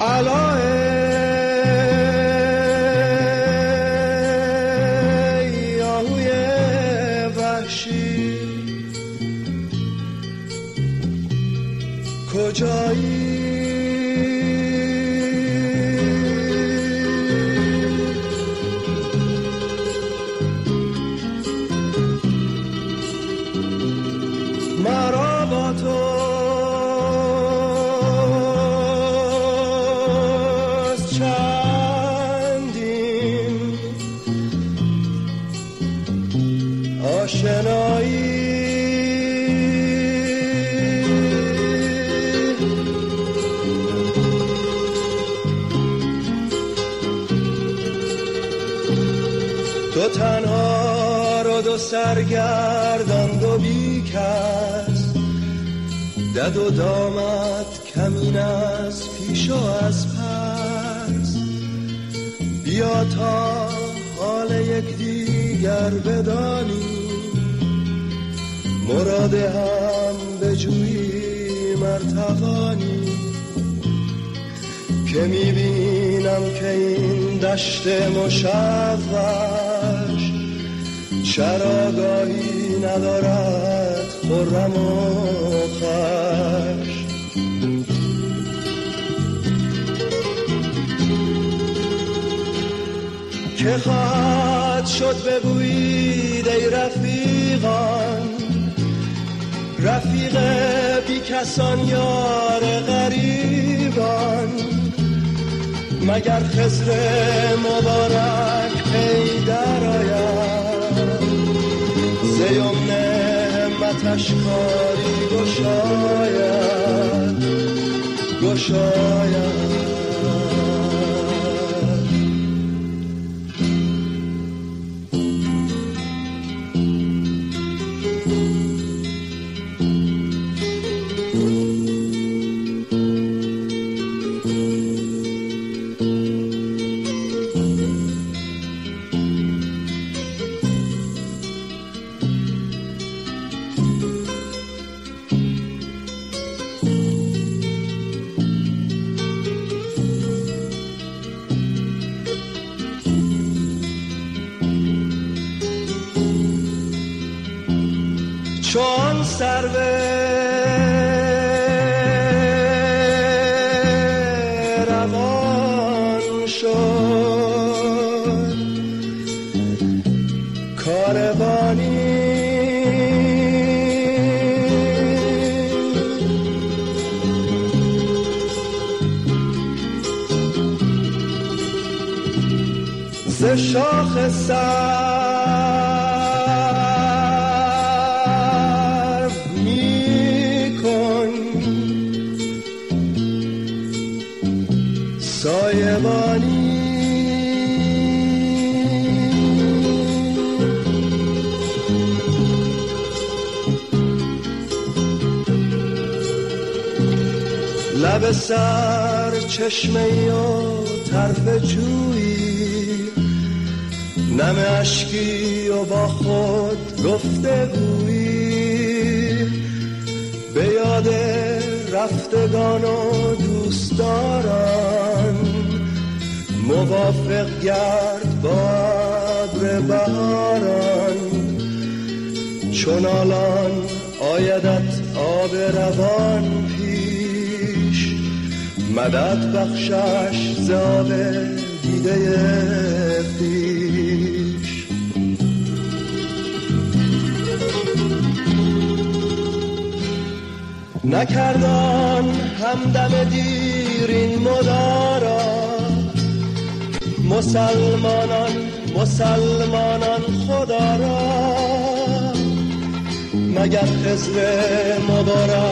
علای آهوی وحشی کجایی؟ مرا با توست چندین آشنایی، دو تنها رو دو سرگردان دو بیکس، دد و دامت کمین از پیش و از پس، بیا تا حال یک دیگر بدانی، مراد هم بجویی مرتقانی، که میبینم که این دشت مشوش چراگاهی ندارد خرم و خوش. که خواهد شد بگویید ای رفیقان، رفیق بی کسان یار غریبان، مگر خضر مبارک پی در آید، ز یمن همتش کاری گشاید گشاید. چون سرو روان شد کاروانی، ز شاخ سرو سایبانی، لب سر چشمه‌ای و طرف جویی، نم اشکی و با خود گفتگویی، به یاد رفتگان و دوستداران، موافق گرد با ابر بهاران، چون الان آیدت آب روان پیش، مدد بخشش ز آب دیده خویش. نکردان همدم دیر این مدارا، مسلمانان خدا را، مگر خضر مبارک